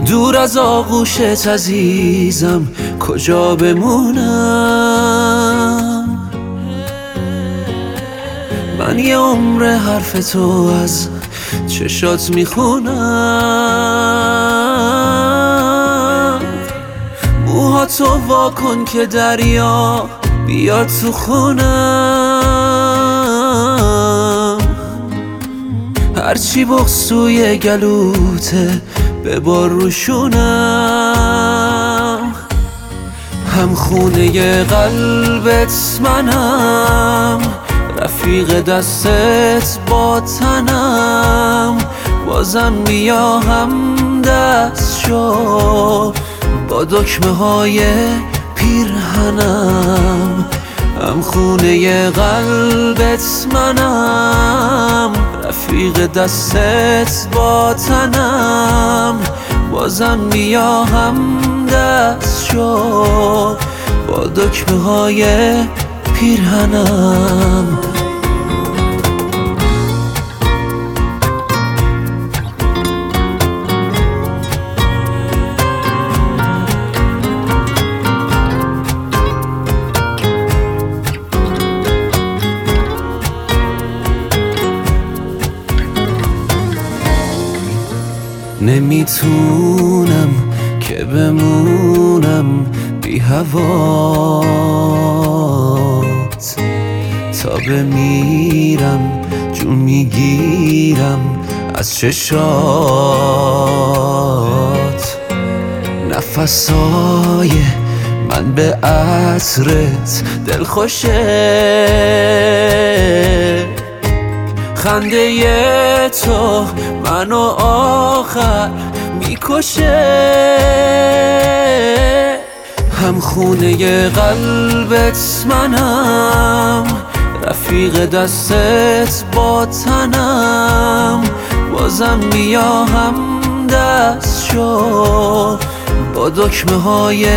دور از آغوشت عزیزم کجا بمونم؟ من یه عمر حرف تو از چشات میخونم. موهاتو وا کن که دریا بیاد تو خونم. هرچی بغض توی گلوته ببار روشونم. هم خونه قلبت منم، رفیق دستت با تنم. بازم بیا هم دست شو با دکمه های پیرهنم. هم خونه قلبت منم، رفیق دستت با تنم. بازم بیا هم دست شو با دکمه های پیرهنم. نمیتونم که بمونم بی هوات، تا بمیرم جون میگیرم از چشات. نفسای من به عطرت دلخوشه، خنده تو منو آخر میکشه. هم خونه قلبت منم، رفیق دستت با تنم. بازم بیا هم دست شو با دکمه های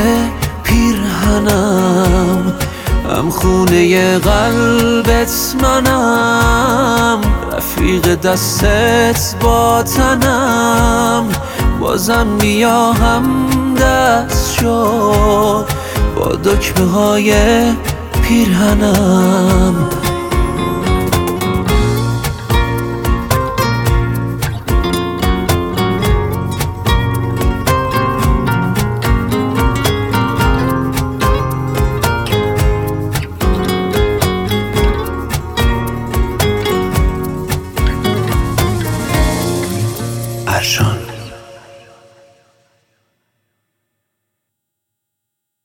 پیرهنم. هم خونه قلبت منم، رفیق دستت با تنم. بازم بیا هم دست شو با دکمه های پیرهنم. ارشان